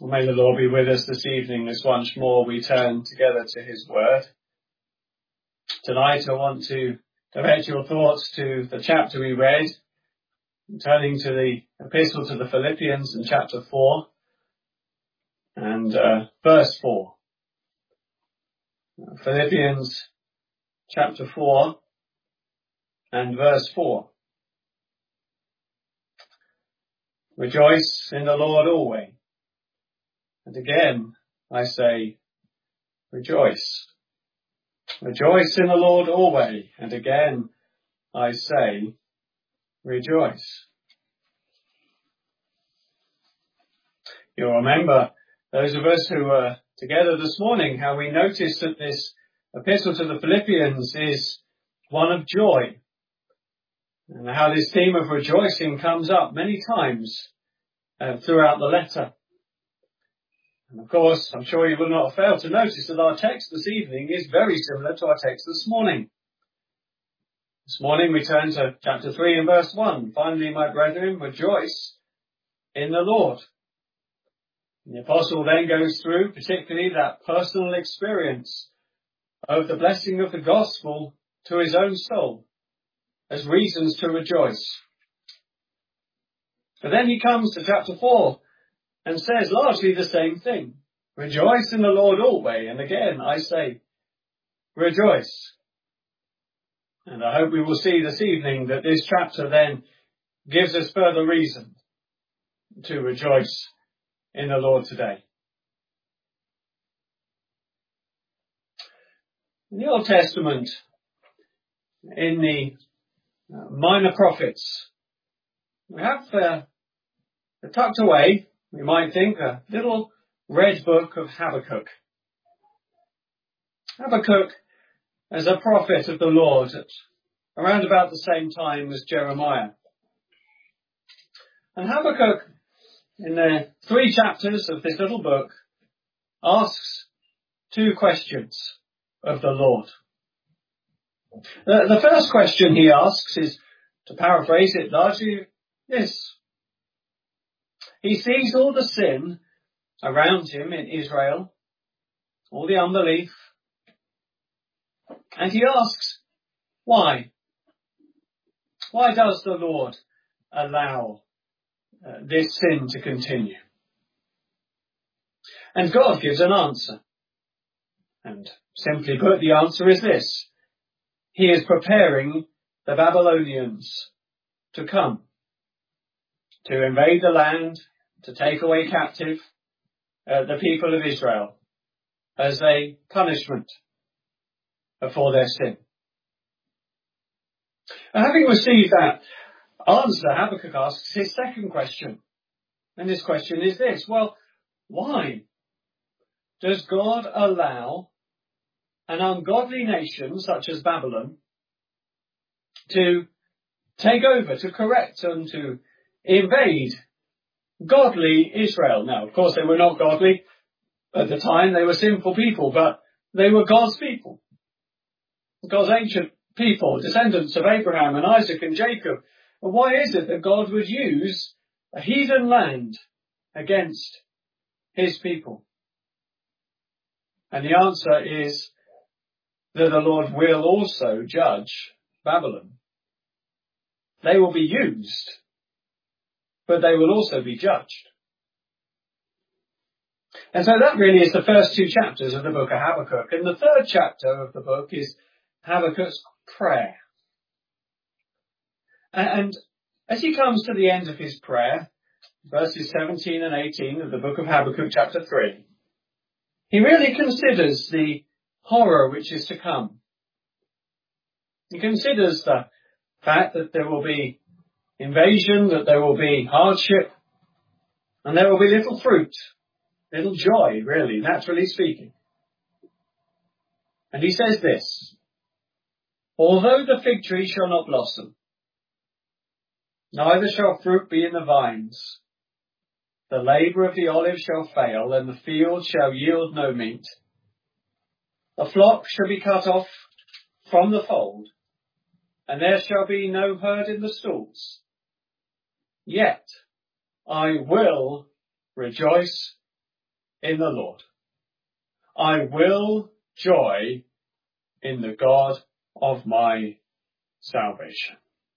May the Lord be with us this evening as once more we turn together to his word. Tonight I want to direct your thoughts to the chapter we read, turning to the epistle to the Philippians in chapter 4 and verse 4. Philippians chapter 4 and verse 4. Rejoice in the Lord always. And again, I say, rejoice. Rejoice in the Lord always. And again, I say, rejoice. You'll remember, those of us who were together this morning, how we noticed that this epistle to the Philippians is one of joy. And how this theme of rejoicing comes up many times throughout the letter. And of course, I'm sure you will not have failed to notice that our text this evening is very similar to our text this morning. This morning we turn to chapter 3 and verse 1. Finally, my brethren, rejoice in the Lord. And the apostle then goes through particularly that personal experience of the blessing of the gospel to his own soul as reasons to rejoice. But then he comes to chapter 4 and says largely the same thing. Rejoice in the Lord always. And again, I say, rejoice. And I hope we will see this evening that this chapter then gives us further reason to rejoice in the Lord today. In the Old Testament, in the minor prophets, we have tucked away, we might think, a little red book of Habakkuk. Habakkuk as a prophet of the Lord at around about the same time as Jeremiah. And Habakkuk, in the 3 chapters of this little book, asks 2 questions of the Lord. The first question he asks is, to paraphrase it largely, this. He sees all the sin around him in Israel, all the unbelief, and he asks, why? Why does the Lord allow this sin to continue? And God gives an answer. And simply put, the answer is this. He is preparing the Babylonians to come, to invade the land, to take away captive the people of Israel as a punishment for their sin. And having received that answer, Habakkuk asks his second question. And this question is this. Well, why does God allow an ungodly nation such as Babylon to take over, to correct and to invade godly Israel? Now, of course, they were not godly at the time. They were sinful people, but they were God's people. God's ancient people, descendants of Abraham and Isaac and Jacob. But why is it that God would use a heathen land against his people? And the answer is that the Lord will also judge Babylon. They will be used, but they will also be judged. And so that really is the first 2 chapters of the book of Habakkuk. And the third chapter of the book is Habakkuk's prayer. And as he comes to the end of his prayer, verses 17 and 18 of the book of Habakkuk chapter 3, he really considers the horror which is to come. He considers the fact that there will be invasion, that there will be hardship, and there will be little fruit, little joy, really, naturally speaking. And he says this, although the fig tree shall not blossom, neither shall fruit be in the vines, the labour of the olive shall fail, and the field shall yield no meat. The flock shall be cut off from the fold, and there shall be no herd in the stalls. Yet I will rejoice in the Lord. I will joy in the God of my salvation.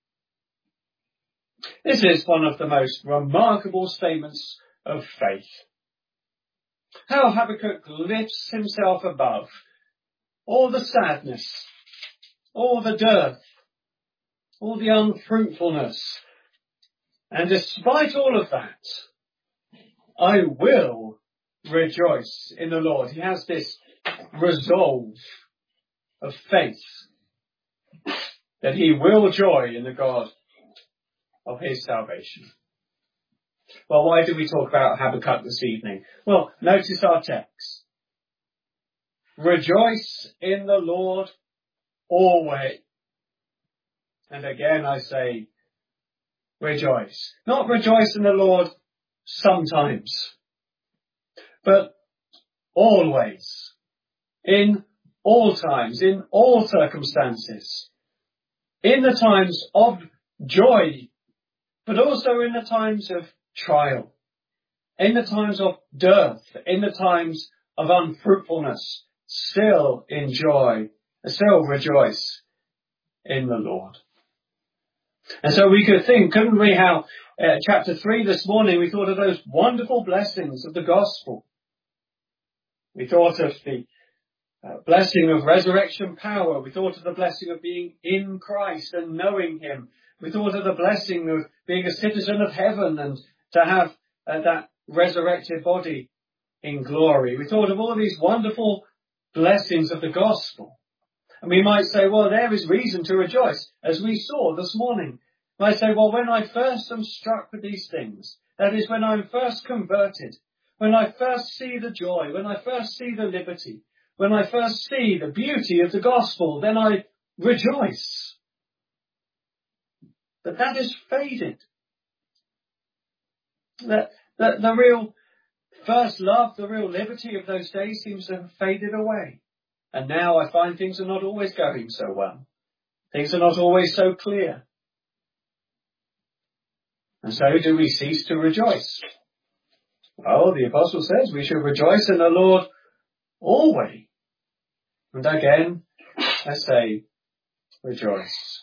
This is one of the most remarkable statements of faith. How Habakkuk lifts himself above all the sadness, all the dearth, all the unfruitfulness. And despite all of that, I will rejoice in the Lord. He has this resolve of faith that he will joy in the God of his salvation. Well, why do we talk about Habakkuk this evening? Well, notice our text. Rejoice in the Lord always. And again I say, rejoice. Not rejoice in the Lord sometimes, but always, in all times, in all circumstances, in the times of joy, but also in the times of trial, in the times of dearth, in the times of unfruitfulness, still enjoy, still rejoice in the Lord. And so we could think, couldn't we, how chapter 3 this morning, we thought of those wonderful blessings of the gospel. We thought of the blessing of resurrection power. We thought of the blessing of being in Christ and knowing him. We thought of the blessing of being a citizen of heaven and to have that resurrected body in glory. We thought of all these wonderful blessings of the gospel. And we might say, well, there is reason to rejoice, as we saw this morning. We might say, well, when I first am struck with these things, that is when I'm first converted, when I first see the joy, when I first see the liberty, when I first see the beauty of the gospel, then I rejoice. But that is faded. The real first love, the real liberty of those days seems to have faded away. And now I find things are not always going so well. Things are not always so clear. And so do we cease to rejoice? Well, the apostle says we should rejoice in the Lord always. And again, I say, rejoice.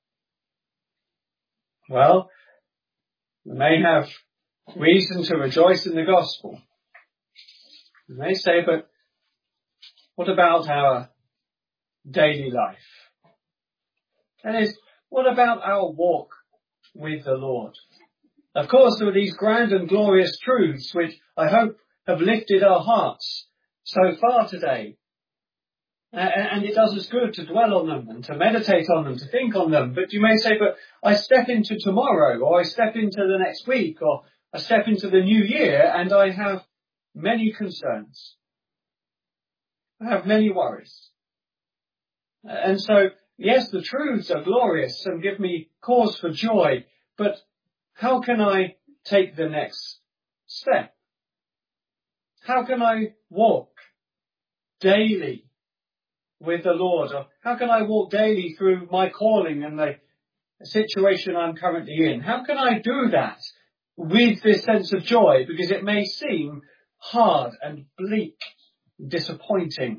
Well, we may have reason to rejoice in the gospel. We may say, but what about our daily life? That is, what about our walk with the Lord? Of course, there are these grand and glorious truths which I hope have lifted our hearts so far today. And it does us good to dwell on them and to meditate on them, to think on them. But you may say, but I step into tomorrow, or I step into the next week, or I step into the new year, and I have many concerns. I have many worries. And so, yes, the truths are glorious and give me cause for joy, but how can I take the next step? How can I walk daily with the Lord? Or how can I walk daily through my calling and the situation I'm currently in? How can I do that with this sense of joy? Because it may seem hard and bleak, disappointing.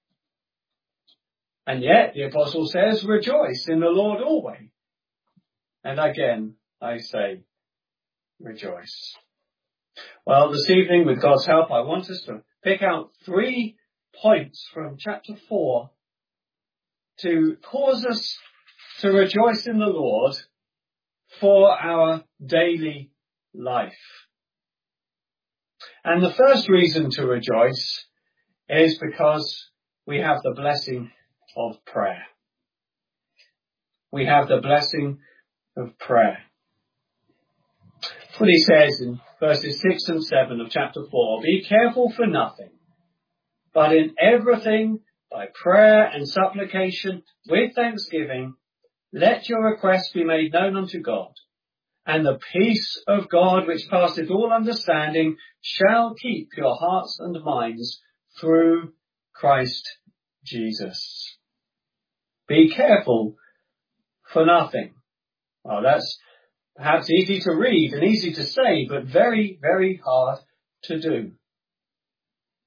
And yet the apostle says, rejoice in the Lord always. And again, I say, rejoice. Well, this evening, with God's help, I want us to pick out 3 points from chapter 4 to cause us to rejoice in the Lord for our daily life. And the first reason to rejoice is because we have the blessing of prayer. We have the blessing of prayer. What he says in verses 6 and 7 of chapter 4, be careful for nothing, but in everything, by prayer and supplication, with thanksgiving, let your requests be made known unto God. And the peace of God, which passeth all understanding, shall keep your hearts and minds through Christ Jesus. Be careful for nothing. Well, that's perhaps easy to read and easy to say, but very, very hard to do.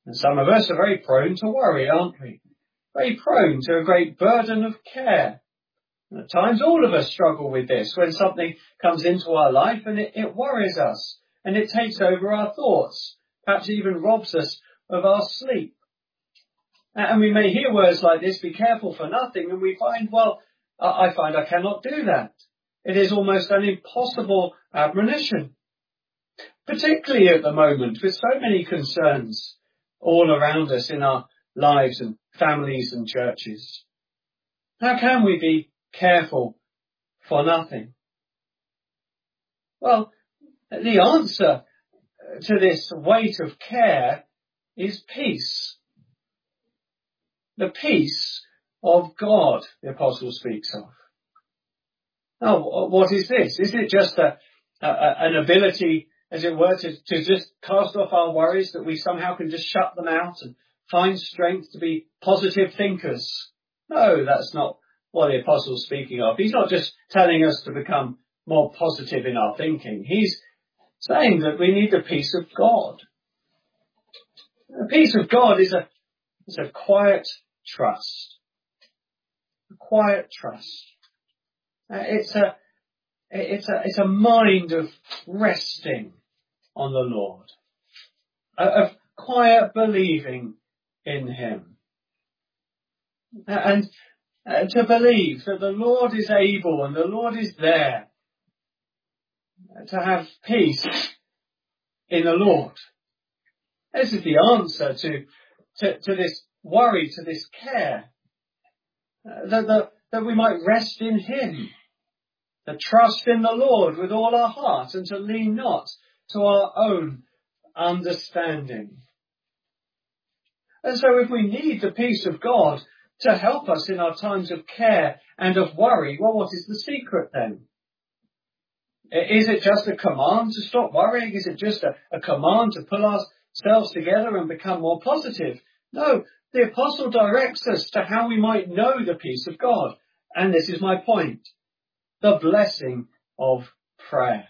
And some of us are very prone to worry, aren't we? Very prone to a great burden of care. And at times all of us struggle with this when something comes into our life and it worries us and it takes over our thoughts, perhaps even robs us of our sleep. And we may hear words like this, be careful for nothing, and we find, well, I find I cannot do that. It is almost an impossible admonition, particularly at the moment with so many concerns all around us in our lives and families and churches. How can we be careful for nothing? Well, the answer to this weight of care is peace. The peace of God, the apostle speaks of. Now, what is this? Is it just an ability, as it were, to just cast off our worries, that we somehow can just shut them out and find strength to be positive thinkers? No, that's not what the apostle's speaking of. He's not just telling us to become more positive in our thinking. He's saying that we need the peace of God. The peace of God is a quiet trust. A quiet trust. It's a mind of resting on the Lord, of quiet believing in Him, and to believe that the Lord is able and the Lord is there, to have peace in the Lord. This is the answer to this worry, to this care, that we might rest in Him, to trust in the Lord with all our heart and to lean not to our own understanding. And so if we need the peace of God to help us in our times of care and of worry, well, what is the secret then? Is it just a command to stop worrying? Is it just a command to pull ourselves together and become more positive? No, the apostle directs us to how we might know the peace of God. And this is my point. The blessing of prayer.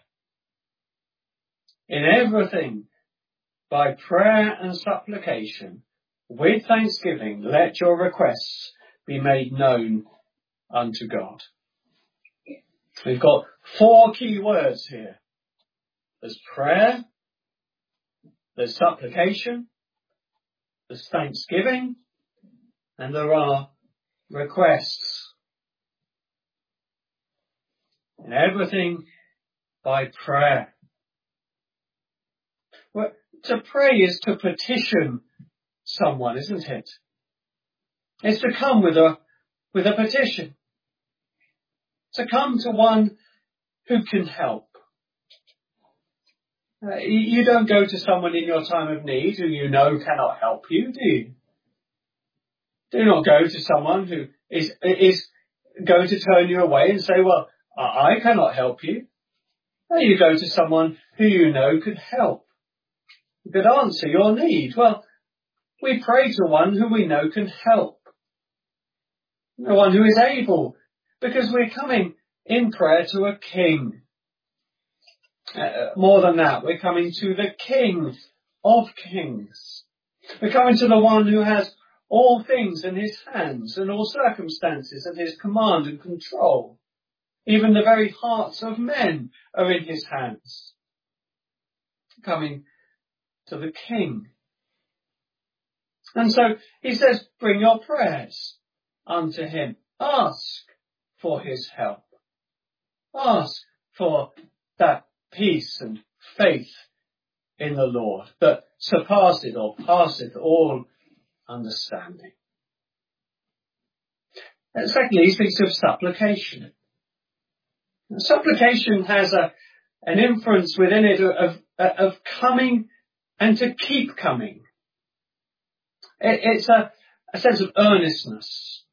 In everything, by prayer and supplication, with thanksgiving, let your requests be made known unto God. We've got 4 key words here. There's prayer, there's supplication, there's thanksgiving, and there are requests. And everything by prayer. Well, to pray is to petition someone, isn't it? It's to come with a petition. To come to one who can help. You don't go to someone in your time of need who you know cannot help you, do you? Do not go to someone who is going to turn you away and say, well, I cannot help you. No, you go to someone who you know could help, who could answer your need. Well, we pray to one who we know can help, the one who is able, because we're coming in prayer to a king. More than that, we're coming to the King of Kings. We're coming to the one who has all things in his hands and all circumstances at his command and control. Even the very hearts of men are in his hands. Coming to the King. And so he says, bring your prayers unto him. Ask for his help. Ask for that peace and faith in the Lord that surpasseth or passeth all understanding. And secondly, he speaks of supplication. Supplication has an inference within it of coming and to keep coming. It's a sense of earnestness.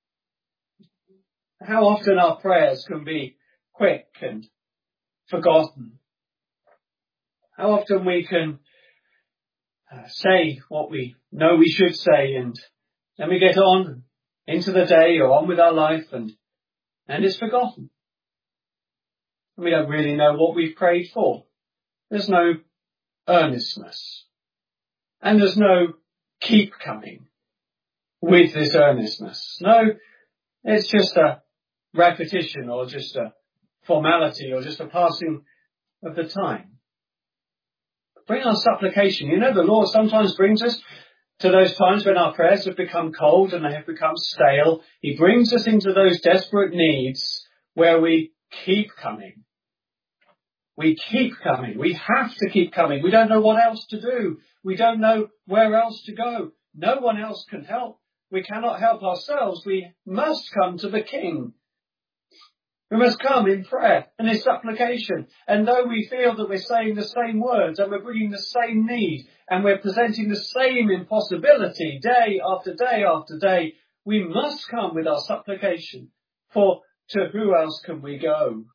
How often our prayers can be quick and forgotten. How often we can say what we know we should say, and then we get on into the day or on with our life, and it's forgotten. We don't really know what we've prayed for. There's no earnestness. And there's no keep coming with this earnestness. No, it's just a repetition or just a formality or just a passing of the time. Bring our supplication. You know, the Lord sometimes brings us to those times when our prayers have become cold and they have become stale. He brings us into those desperate needs where we keep coming. We keep coming. We have to keep coming. We don't know what else to do. We don't know where else to go. No one else can help. We cannot help ourselves. We must come to the King. We must come in prayer and in supplication. And though we feel that we're saying the same words and we're bringing the same need and we're presenting the same impossibility day after day after day, we must come with our supplication. For to who else can we go?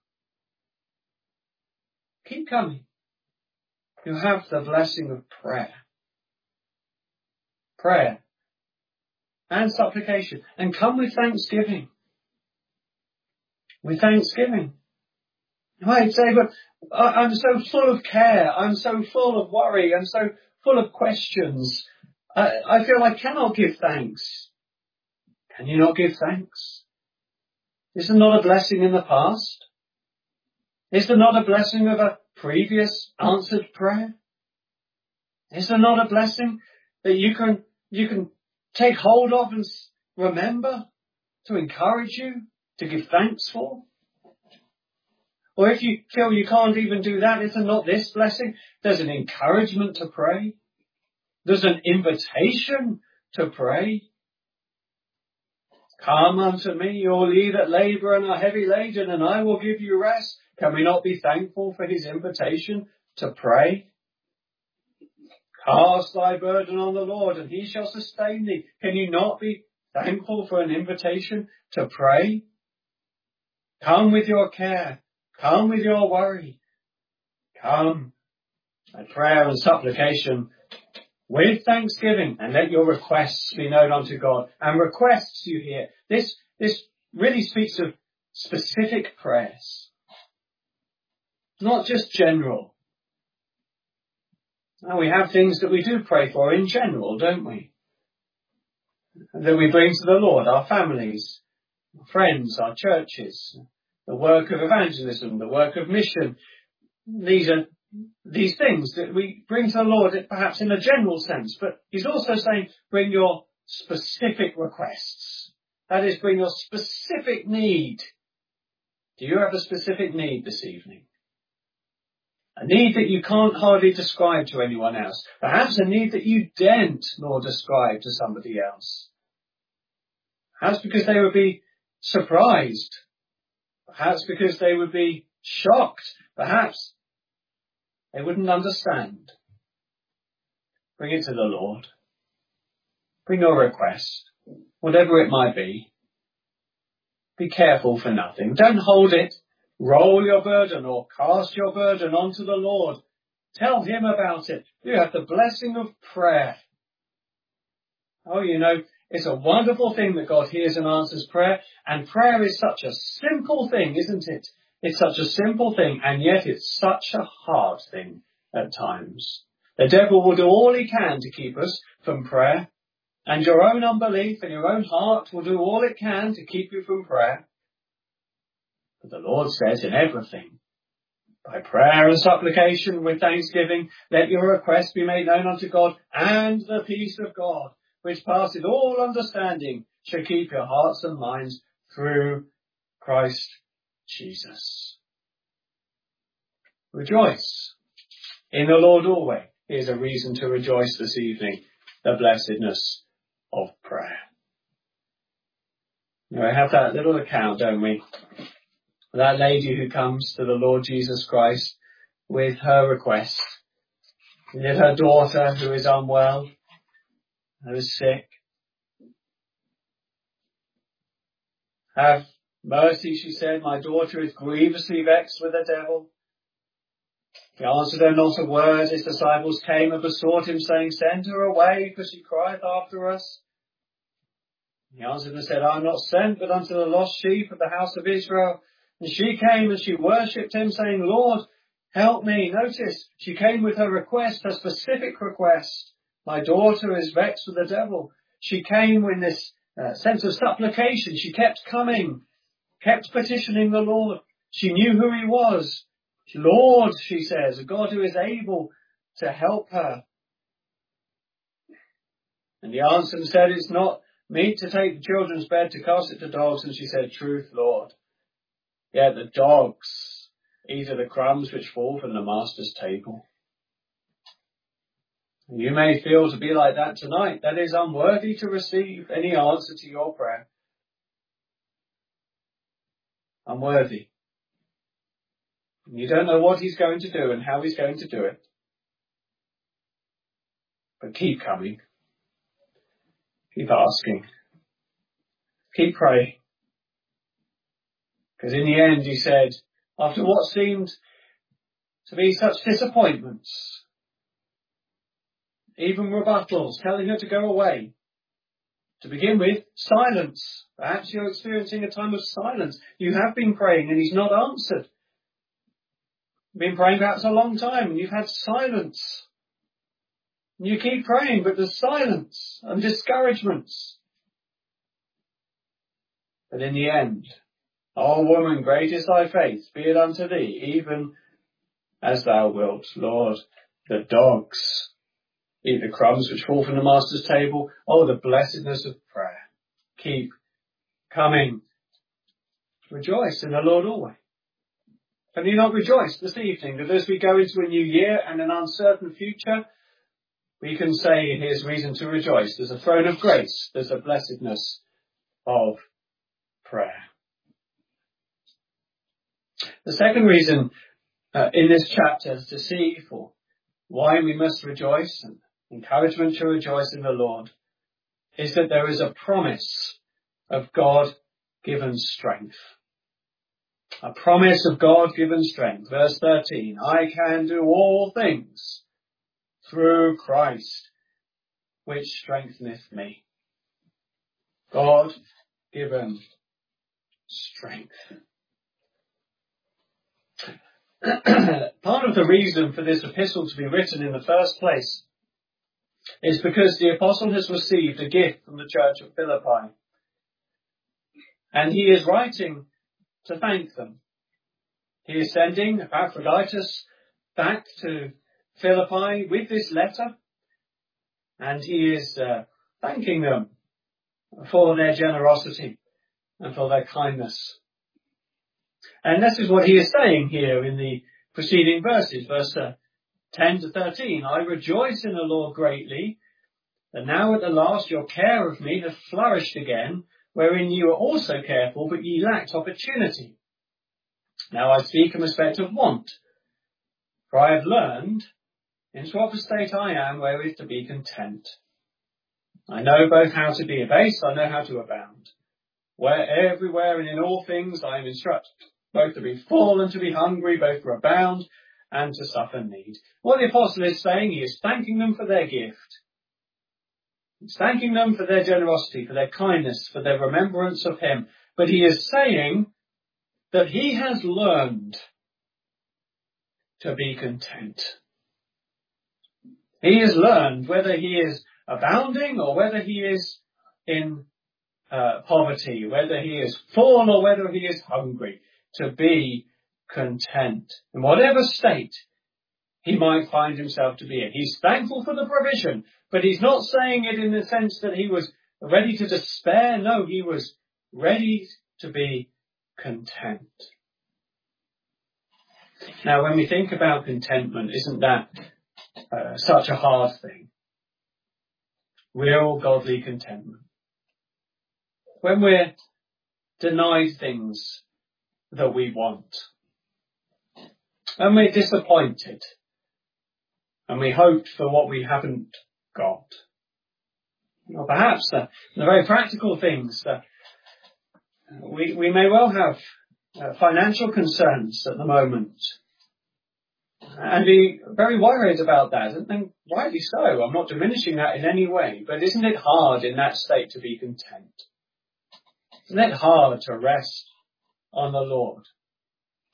Keep coming. You have the blessing of prayer. Prayer and supplication. And come with thanksgiving. With thanksgiving. You might say, but I'm so full of care. I'm so full of worry. I'm so full of questions. I feel I cannot give thanks. Can you not give thanks? Is there not a blessing in the past? Is there not a blessing of a previous answered prayer? Is there not a blessing that you can take hold of and remember to encourage you to give thanks for? Or if you feel you can't even do that, is there not this blessing? There's an encouragement to pray. There's an invitation to pray. Come unto me, all ye that labour and are heavy laden, and I will give you rest. Can we not be thankful for his invitation to pray? Cast thy burden on the Lord, and he shall sustain thee. Can you not be thankful for an invitation to pray? Come with your care. Come with your worry. Come by prayer and supplication with thanksgiving, and let your requests be known unto God. And requests, you hear, this really speaks of specific prayers. Not just general. Now, we have things that we do pray for in general, don't we? That we bring to the Lord, our families, our friends, our churches, the work of evangelism, the work of mission. These are these things that we bring to the Lord, perhaps in a general sense, but he's also saying, bring your specific requests. That is, bring your specific need. Do you have a specific need this evening? A need that you can't hardly describe to anyone else. Perhaps a need that you daren't nor describe to somebody else. Perhaps because they would be surprised. Perhaps because they would be shocked. Perhaps they wouldn't understand. Bring it to the Lord. Bring your request, whatever it might be. Be careful for nothing. Don't hold it. Roll your burden or cast your burden onto the Lord. Tell him about it. You have the blessing of prayer. Oh, you know, it's a wonderful thing that God hears and answers prayer. And prayer is such a simple thing, isn't it? It's such a simple thing, and yet it's such a hard thing at times. The devil will do all he can to keep us from prayer. And your own unbelief and your own heart will do all it can to keep you from prayer. But the Lord says in everything, by prayer and supplication with thanksgiving, let your requests be made known unto God, and the peace of God, which passeth all understanding, shall keep your hearts and minds through Christ Jesus. Rejoice in the Lord always. Here's a reason to rejoice this evening, the blessedness of prayer. Now, we have that little account, don't we? That lady who comes to the Lord Jesus Christ with her request. Is it her daughter who is unwell, who is sick? Have mercy, she said, my daughter is grievously vexed with the devil. He answered her not a word. His disciples came and besought him, saying, send her away, for she crieth after us. He answered and said, I am not sent but unto the lost sheep of the house of Israel. And she came and she worshipped him, saying, Lord, help me. Notice, she came with her request, her specific request. My daughter is vexed with the devil. She came with this sense of supplication. She kept coming, kept petitioning the Lord. She knew who he was. Lord, she says, a God who is able to help her. And he answered and said, it's not meet to take the children's bread to cast it to dogs. And she said, truth, Lord. Yet the dogs eat of the crumbs which fall from the master's table. You may feel to be like that tonight. That is unworthy to receive any answer to your prayer. Unworthy. You don't know what he's going to do and how he's going to do it. But keep coming. Keep asking. Keep praying. Because in the end, he said, after what seemed to be such disappointments, even rebuttals, telling her to go away. To begin with, silence. Perhaps you're experiencing a time of silence. You have been praying and he's not answered. You've been praying perhaps a long time and you've had silence. And you keep praying, but there's silence and discouragements. But in the end, O woman, great is thy faith, be it unto thee, even as thou wilt. Lord, the dogs eat the crumbs which fall from the master's table. Oh, the blessedness of prayer. Keep coming. Rejoice in the Lord always. Can you not rejoice this evening that as we go into a new year and an uncertain future, we can say here's reason to rejoice. There's a throne of grace. There's a blessedness of prayer. The second reason in this chapter is to see for why we must rejoice and encouragement to rejoice in the Lord is that there is a promise of God-given strength. A promise of God-given strength. Verse 13, I can do all things through Christ, which strengtheneth me. God-given strength. Part of the reason for this epistle to be written in the first place is because the apostle has received a gift from the church of Philippi. And he is writing to thank them. He is sending Epaphroditus back to Philippi with this letter. And he is thanking them for their generosity and for their kindness. And this is what he is saying here in the preceding verses, verse 10 to 13. I rejoice in the Lord greatly, that now at the last your care of me hath flourished again, wherein you were also careful, but ye lacked opportunity. Now I speak in respect of want, for I have learned into what state I am wherewith to be content. I know both how to be abased, I know how to abound. Where everywhere and in all things I am instructed, both to be full and to be hungry, both to abound and to suffer need. What the apostle is saying, he is thanking them for their gift. He's thanking them for their generosity, for their kindness, for their remembrance of him. But he is saying that he has learned to be content. He has learned, whether he is abounding or whether he is in poverty, whether he is full or whether he is hungry, to be content in whatever state he might find himself to be in. He's thankful for the provision, but he's not saying it in the sense that he was ready to despair. No, he was ready to be content. Now, when we think about contentment, isn't that such a hard thing? Real godly contentment. When we're denied things that we want, and we're disappointed, and we hoped for what we haven't got. Or perhaps the very practical things that we may well have financial concerns at the moment, and be very worried about that, and rightly so. I'm not diminishing that in any way, but isn't it hard in that state to be content? Isn't it hard to rest on the Lord?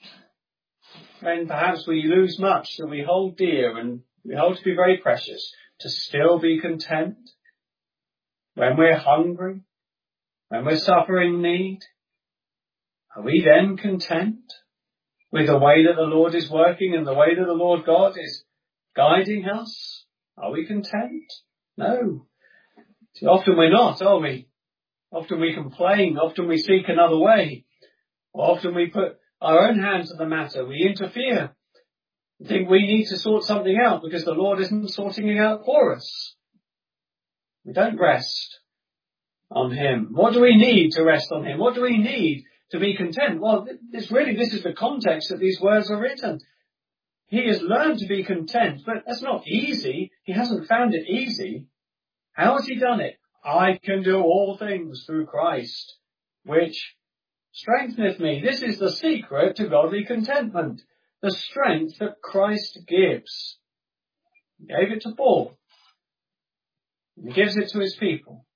When perhaps we lose much that we hold dear and we hold to be very precious, to still be content? When we're hungry, when we're suffering need, are we then content with the way that the Lord is working and the way that the Lord God is guiding us? Are we content? No. See, often we're not, are we? Often we complain, often we seek another way, or often we put our own hand to the matter, we interfere, we think we need to sort something out because the Lord isn't sorting it out for us. We don't rest on Him. What do we need to rest on Him? What do we need to be content? Well, this is the context that these words are written. He has learned to be content, but that's not easy. He hasn't found it easy. How has He done it? I can do all things through Christ, which strengtheneth me. This is the secret to godly contentment, the strength that Christ gives. He gave it to Paul. He gives it to His people.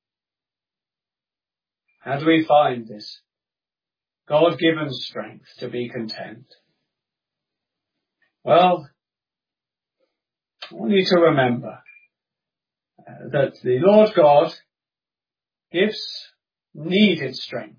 How do we find this God-given strength to be content? Well, I want you to remember that the Lord God gives needed strength.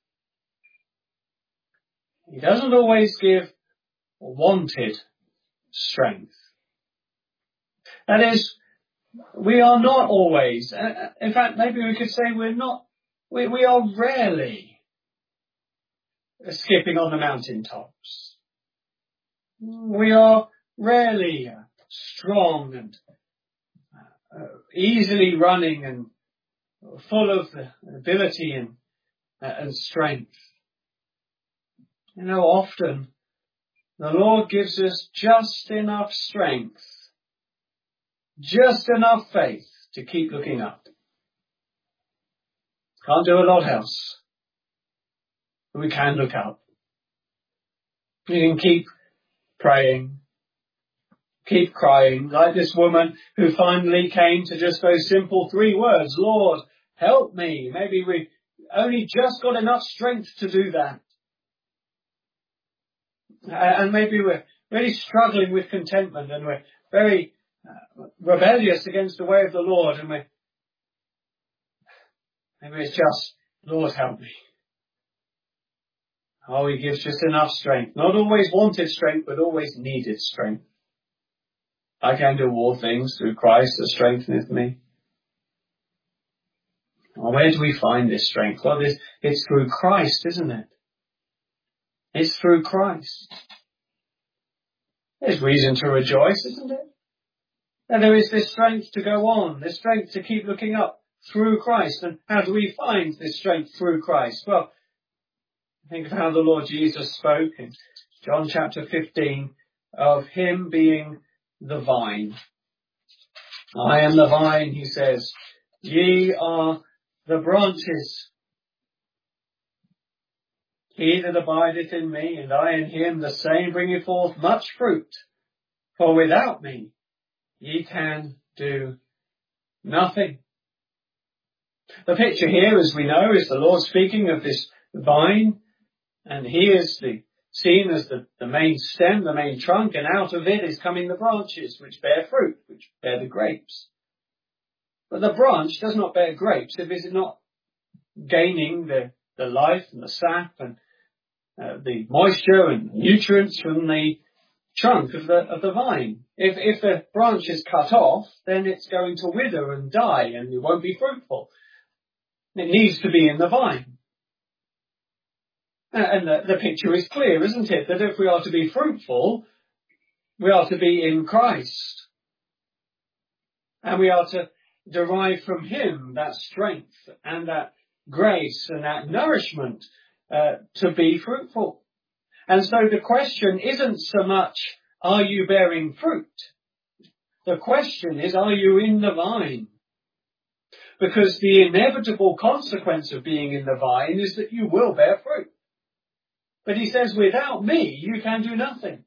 He doesn't always give wanted strength. That is, we are not always, in fact, maybe we could say we are rarely skipping on the mountaintops. We are rarely strong and easily running and full of ability and strength. You know, often the Lord gives us just enough strength, just enough faith to keep looking up. Can't do a lot else, but we can look up. We can keep praying, keep crying, like this woman who finally came to just those simple 3 words, Lord, help me. Maybe we only just got enough strength to do that. And maybe we're really struggling with contentment and we're very rebellious against the way of the Lord, and maybe it's just, Lord, help me. Oh, He gives just enough strength. Not always wanted strength, but always needed strength. I can do all things through Christ that strengtheneth me. Well, where do we find this strength? Well, it's through Christ, isn't it? It's through Christ. There's reason to rejoice, isn't it? And there is this strength to go on, this strength to keep looking up through Christ. And how do we find this strength through Christ? Well, think of how the Lord Jesus spoke in John chapter 15 of Him being the vine. I am the vine, He says. Ye are the branches. He that abideth in me, and I in him, the same bringeth forth much fruit. For without me ye can do nothing. The picture here, as we know, is the Lord speaking of this vine, and He is seen as the main stem, the main trunk, and out of it is coming the branches, which bear fruit, which bear the grapes. But the branch does not bear grapes if it is not gaining the life and the sap and the moisture and nutrients from the trunk of the vine. If the branch is cut off, then it's going to wither and die and it won't be fruitful. It needs to be in the vine. And the picture is clear, isn't it? That if we are to be fruitful, we are to be in Christ. And we are to derive from Him that strength and that grace and that nourishment to be fruitful. And so the question isn't so much, are you bearing fruit? The question is, are you in the vine? Because the inevitable consequence of being in the vine is that you will bear fruit. But He says, without me, you can do nothing.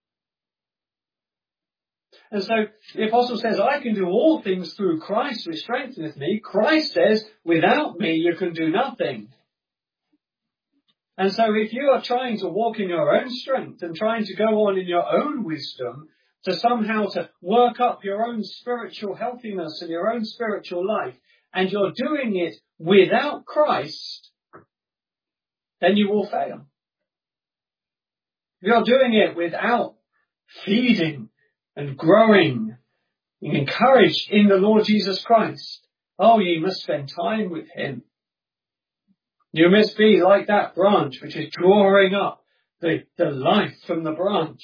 And so the apostle says, I can do all things through Christ who strengtheneth me. Christ says, without me, you can do nothing. And so if you are trying to walk in your own strength and trying to go on in your own wisdom, to somehow to work up your own spiritual healthiness and your own spiritual life, and you're doing it without Christ, then you will fail. If you're doing it without feeding and growing, being encouraged in the Lord Jesus Christ, you must spend time with him. You must be like that branch which is drawing up the life from the branch.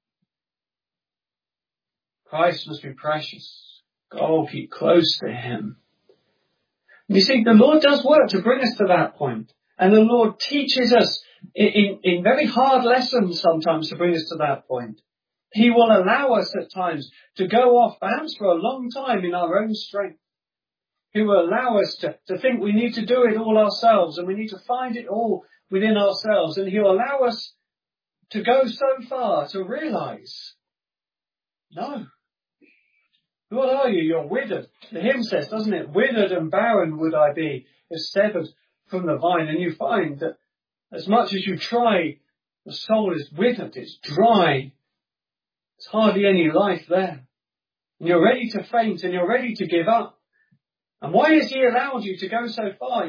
Christ must be precious. Keep close to him. You see, the Lord does work to bring us to that point. And the Lord teaches us in very hard lessons sometimes to bring us to that point. He will allow us at times to go off perhaps for a long time in our own strength. He will allow us to think we need to do it all ourselves and we need to find it all within ourselves. And he'll allow us to go so far to realize, no. What are you? You're withered. The hymn says, doesn't it? Withered and barren would I be, if severed from the vine. And you find that as much as you try, the soul is withered. It's dry. There's hardly any life there. And you're ready to faint and you're ready to give up. And why has he allowed you to go so far?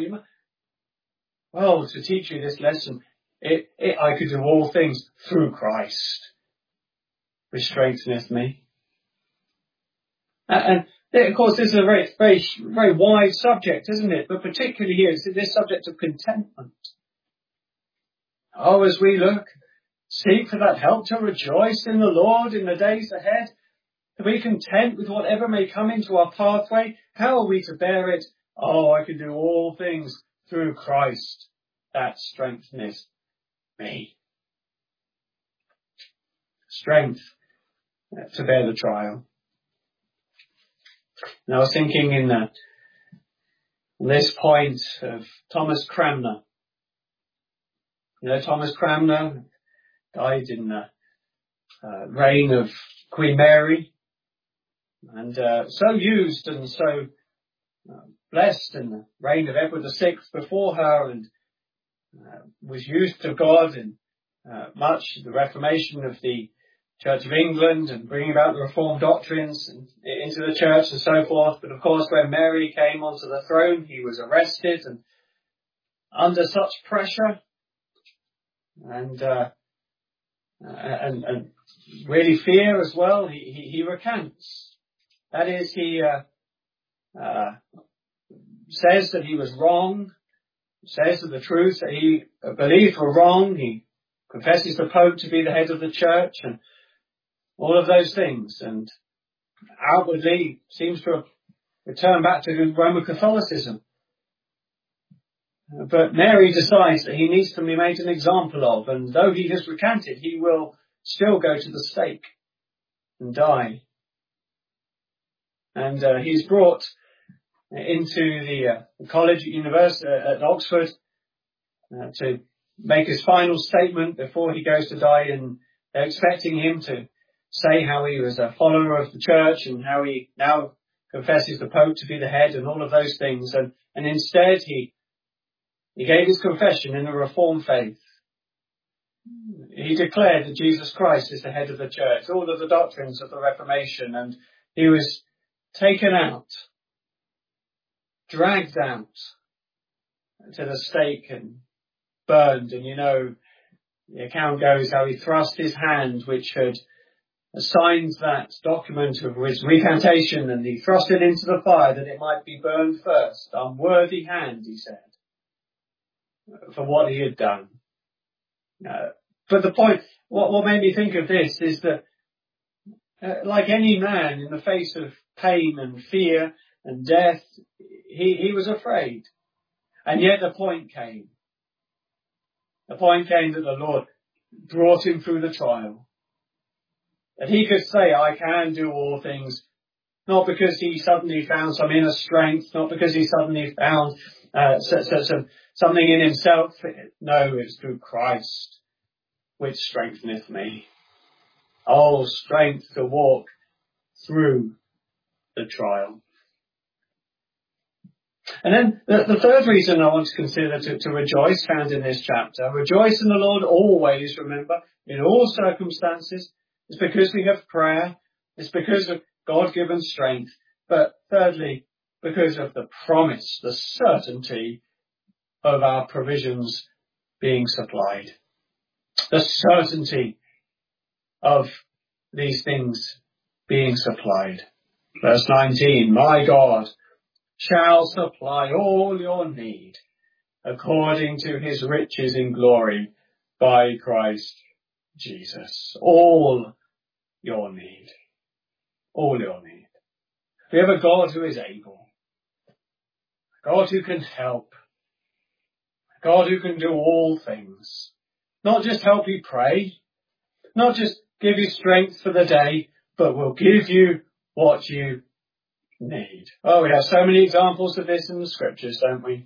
To teach you this lesson, I could do all things through Christ, which strengtheneth me. And of course, this is a very, very, very wide subject, isn't it? But particularly here, it's this subject of contentment. As we seek for that help to rejoice in the Lord in the days ahead, to be content with whatever may come into our pathway. How are we to bear it? I can do all things through Christ that strengtheneth me. Strength to bear the trial. And I was thinking in this point of Thomas Cranmer. Thomas Cranmer died in the reign of Queen Mary, and so used and so blessed in the reign of Edward VI before her, and was used of God in much the Reformation of the Church of England and bringing about the Reformed doctrines into the church and so forth. But of course, when Mary came onto the throne, he was arrested and under such pressure and really fear as well. He recants. That is, he says that he was wrong, says that the truth that he believed were wrong. He confesses the Pope to be the head of the church and all of those things, and outwardly seems to have returned back to Roman Catholicism. But Mary decides that he needs to be made an example of, and though he has recanted, he will still go to the stake and die. And he's brought into the college at Oxford to make his final statement before he goes to die, and they're expecting him to say how he was a follower of the church and how he now confesses the Pope to be the head and all of those things. And instead he gave his confession in the Reformed faith. He declared that Jesus Christ is the head of the church, all of the doctrines of the Reformation, and he was taken out, dragged out to the stake and burned. And the account goes how he thrust his hand, which had signed that document of his recantation, and he thrust it into the fire that it might be burned first. Unworthy hand, he said, for what he had done. But the point, what made me think of this is that, like any man in the face of pain and fear and death, he was afraid. And yet the point came. The point came that the Lord brought him through the trial. That he could say, I can do all things, not because he suddenly found some inner strength, not because he suddenly found something in himself. No, it's through Christ, which strengtheneth me. Strength to walk through the trial. And then the third reason I want to consider to rejoice, found in this chapter. Rejoice in the Lord always, remember, in all circumstances. It's because we have prayer. It's because of God-given strength. But thirdly, because of the promise, the certainty of our provisions being supplied. The certainty of these things being supplied. Verse 19, my God shall supply all your need according to his riches in glory by Christ Jesus. All your need. All your need. We have a God who is able. A God who can help. A God who can do all things. Not just help you pray. Not just give you strength for the day, but will give you what you need. Oh, we have so many examples of this in the scriptures, don't we?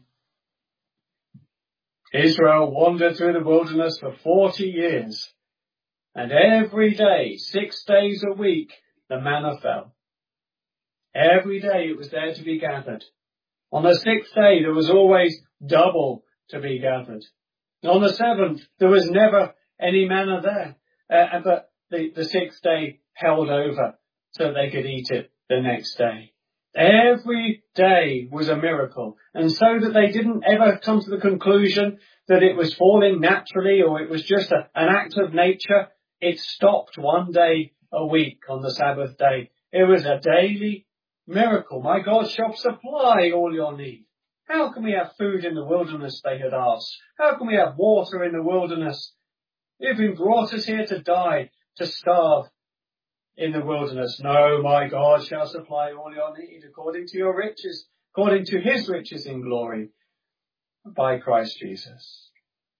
Israel wandered through the wilderness for 40 years, and every day, 6 days a week, the manna fell. Every day it was there to be gathered. On the 6th day, there was always double to be gathered. And on the 7th, there was never any manna there. But the 6th day held over so they could eat it the next day. Every day was a miracle. And so that they didn't ever come to the conclusion that it was falling naturally or it was just an act of nature, it stopped one day a week on the Sabbath day. It was a daily miracle. My God shall supply all your need. How can we have food in the wilderness, they had asked? How can we have water in the wilderness? You've been brought us here to die, to starve in the wilderness. No, my God shall supply all your need according to your riches, according to his riches in glory by Christ Jesus.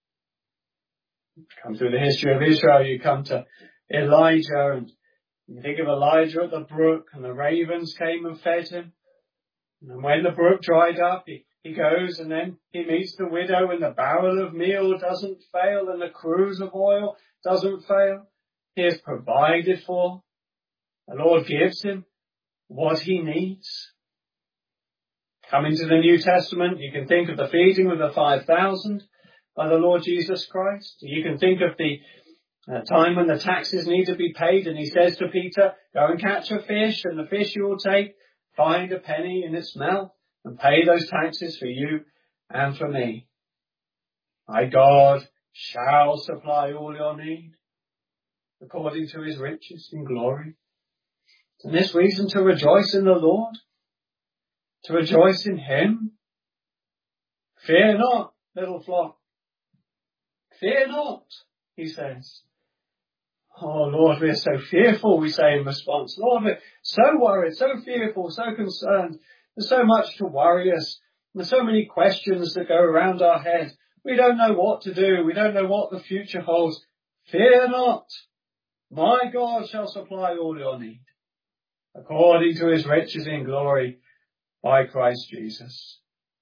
Come through the history of Israel, you come to Elijah, and you think of Elijah at the brook, and the ravens came and fed him. And when the brook dried up, he goes and then he meets the widow, and the barrel of meal doesn't fail and the cruse of oil doesn't fail. He is provided for. The Lord gives him what he needs. Coming to the New Testament, you can think of the feeding of the 5,000 by the Lord Jesus Christ. You can think of the time when the taxes need to be paid, and he says to Peter, go and catch a fish, and the fish you will take, find a penny in its mouth, and pay those taxes for you and for me. My God shall supply all your need according to his riches in glory. And this reason to rejoice in the Lord, to rejoice in him. Fear not, little flock. Fear not, he says. Oh, Lord, we're so fearful, we say in response. Lord, we're so worried, so fearful, so concerned. There's so much to worry us. There's so many questions that go around our head. We don't know what to do. We don't know what the future holds. Fear not. My God shall supply all your need according to his riches in glory by Christ Jesus.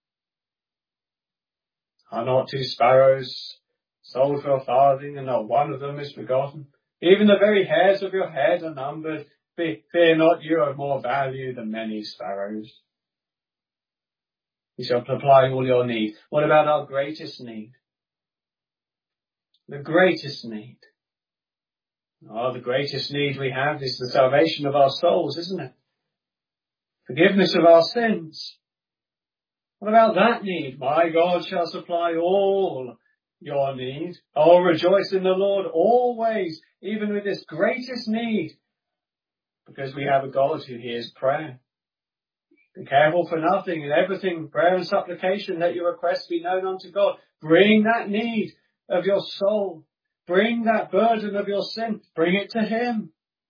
Are not 2 sparrows sold for a farthing, and not one of them is forgotten? Even the very hairs of your head are numbered. Fear not, you are of more value than many sparrows. He shall supply all your need. What about our greatest need? The greatest need. Oh, the greatest need we have is the salvation of our souls, isn't it? Forgiveness of our sins. What about that need? My God shall supply all your need. Oh, rejoice in the Lord always, even with this greatest need, because we have a God who hears prayer. Be careful for nothing, in everything, prayer and supplication, let your requests be known unto God. Bring that need of your soul. Bring that burden of your sin. Bring it to him.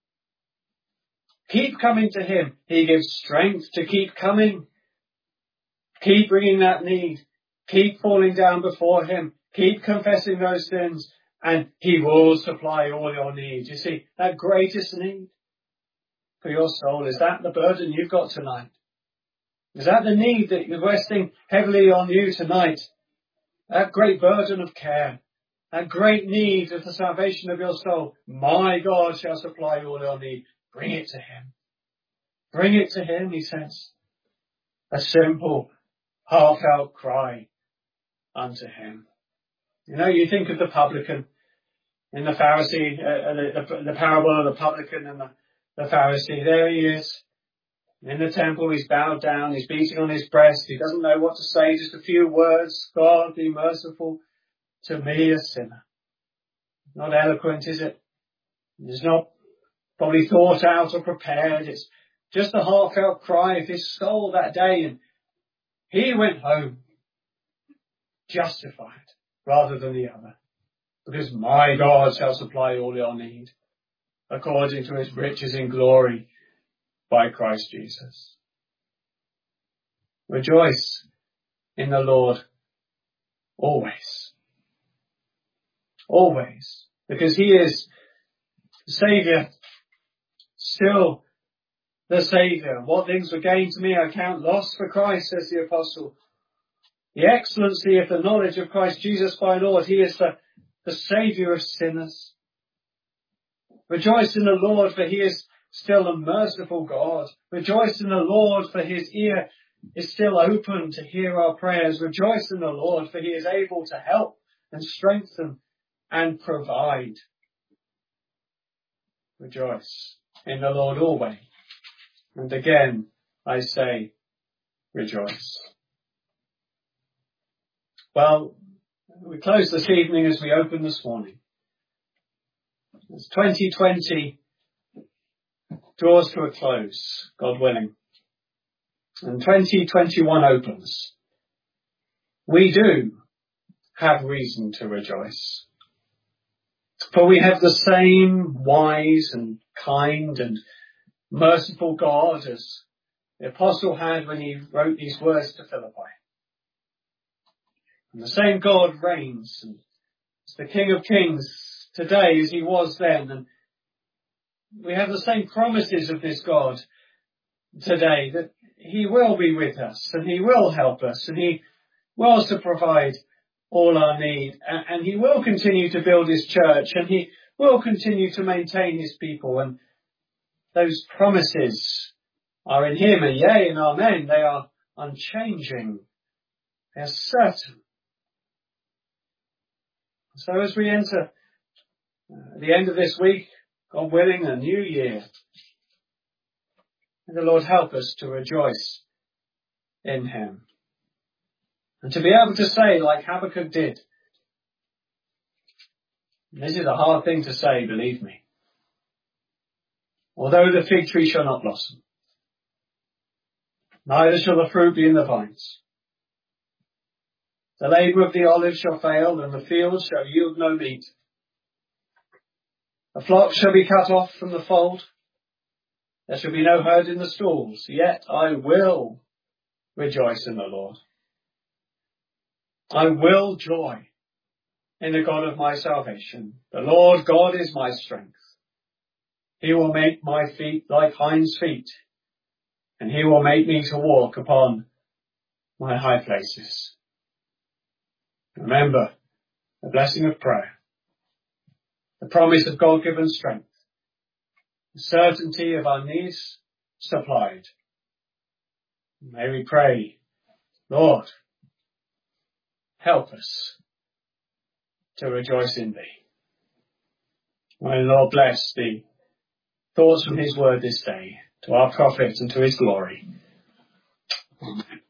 Keep coming to him. He gives strength to keep coming. Keep bringing that need. Keep falling down before him. Keep confessing those sins, and he will supply all your needs. You see, that greatest need for your soul, is that the burden you've got tonight? Is that the need that you're resting heavily on you tonight? That great burden of care, that great need of the salvation of your soul. My God shall supply all your need. Bring it to him. Bring it to him, he says. A simple, heartfelt cry unto him. You know, you think of the publican In the Pharisee, the parable of the publican and the Pharisee, there he is. In the temple, he's bowed down, he's beating on his breast, he doesn't know what to say, just a few words. God, be merciful to me, a sinner. Not eloquent, is it? It's not probably thought out or prepared. It's just a heartfelt cry of his soul that day. And he went home justified rather than the other. Because my God shall supply all your need according to his riches in glory by Christ Jesus. Rejoice in the Lord always. Always. Because he is the Saviour, still the Saviour. What things were gained to me I count loss for Christ, says the Apostle. The excellency of the knowledge of Christ Jesus my Lord. He is the Saviour of sinners. Rejoice in the Lord, for he is still a merciful God. Rejoice in the Lord, for his ear is still open to hear our prayers. Rejoice in the Lord, for he is able to help and strengthen and provide. Rejoice in the Lord always. And again, I say, rejoice. Well, we close this evening as we open this morning. As 2020 draws to a close, God willing, and 2021 opens, we do have reason to rejoice. For we have the same wise and kind and merciful God as the Apostle had when he wrote these words to Philippi. And the same God reigns and is the King of Kings today as he was then. And we have the same promises of this God today, that he will be with us and he will help us and he will to provide all our need, and he will continue to build his church, and he will continue to maintain his people. And those promises are in him, and yea and amen. They are unchanging. They are certain. So as we enter the end of this week, God willing, a new year, may the Lord help us to rejoice in him. And to be able to say, like Habakkuk did, and this is a hard thing to say, believe me, although the fig tree shall not blossom, neither shall the fruit be in the vines, the labour of the olive shall fail, and the fields shall yield no meat. The flock shall be cut off from the fold, there shall be no herd in the stalls, yet I will rejoice in the Lord. I will joy in the God of my salvation. The Lord God is my strength. He will make my feet like hinds' feet, and he will make me to walk upon my high places. Remember the blessing of prayer, the promise of God-given strength, the certainty of our needs supplied. May we pray, Lord, help us to rejoice in thee. May the Lord bless the thoughts from his word this day to our profit and to his glory. Amen.